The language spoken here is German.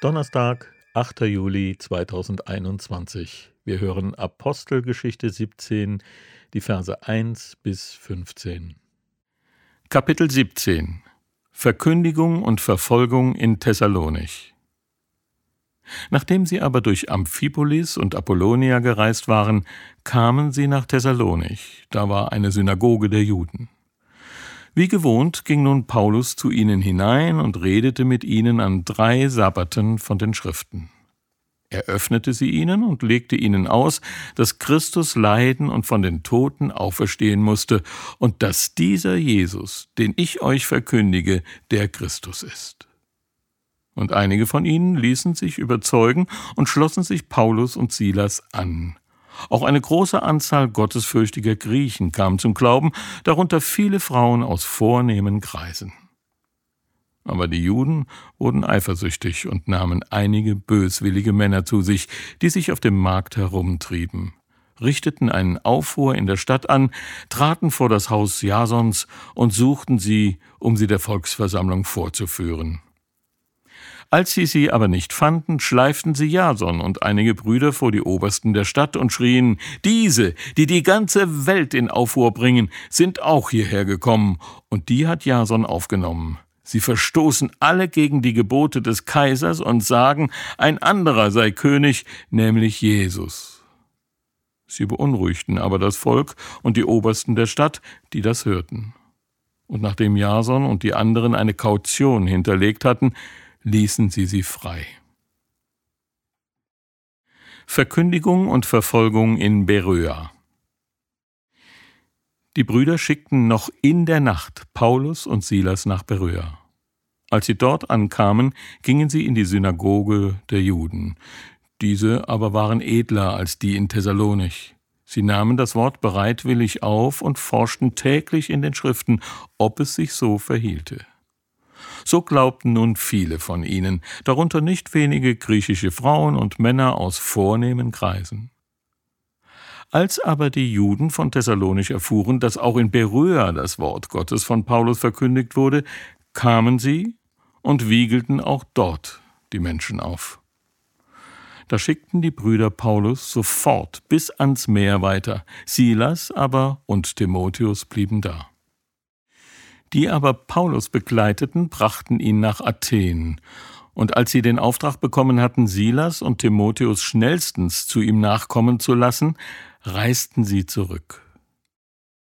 Donnerstag, 8. Juli 2021. Wir hören Apostelgeschichte 17, die Verse 1 bis 15. Kapitel 17. Verkündigung und Verfolgung in Thessalonich. Nachdem sie aber durch Amphipolis und Apollonia gereist waren, kamen sie nach Thessalonich. Da war eine Synagoge der Juden. Wie gewohnt ging nun Paulus zu ihnen hinein und redete mit ihnen an 3 Sabbaten von den Schriften. Er öffnete sie ihnen und legte ihnen aus, dass Christus leiden und von den Toten auferstehen musste und dass dieser Jesus, den ich euch verkündige, der Christus ist. Und einige von ihnen ließen sich überzeugen und schlossen sich Paulus und Silas an. Auch eine große Anzahl gottesfürchtiger Griechen kam zum Glauben, darunter viele Frauen aus vornehmen Kreisen. Aber die Juden wurden eifersüchtig und nahmen einige böswillige Männer zu sich, die sich auf dem Markt herumtrieben, richteten einen Aufruhr in der Stadt an, traten vor das Haus Jasons und suchten sie, um sie der Volksversammlung vorzuführen. Als sie aber nicht fanden, schleiften sie Jason und einige Brüder vor die Obersten der Stadt und schrien: Diese, die die ganze Welt in Aufruhr bringen, sind auch hierher gekommen, und die hat Jason aufgenommen. Sie verstoßen alle gegen die Gebote des Kaisers und sagen, ein anderer sei König, nämlich Jesus. Sie beunruhigten aber das Volk und die Obersten der Stadt, die das hörten. Und nachdem Jason und die anderen eine Kaution hinterlegt hatten, ließen sie frei. Verkündigung und Verfolgung in Beröa. Die Brüder schickten noch in der Nacht Paulus und Silas nach Beröa. Als sie dort ankamen, gingen sie in die Synagoge der Juden. Diese aber waren edler als die in Thessalonich. Sie nahmen das Wort bereitwillig auf und forschten täglich in den Schriften, ob es sich so verhielte. So glaubten nun viele von ihnen, darunter nicht wenige griechische Frauen und Männer aus vornehmen Kreisen. Als aber die Juden von Thessalonich erfuhren, dass auch in Beröa das Wort Gottes von Paulus verkündigt wurde, kamen sie und wiegelten auch dort die Menschen auf. Da schickten die Brüder Paulus sofort bis ans Meer weiter, Silas aber und Timotheus blieben da. Die aber Paulus begleiteten, brachten ihn nach Athen. Und als sie den Auftrag bekommen hatten, Silas und Timotheus schnellstens zu ihm nachkommen zu lassen, reisten sie zurück.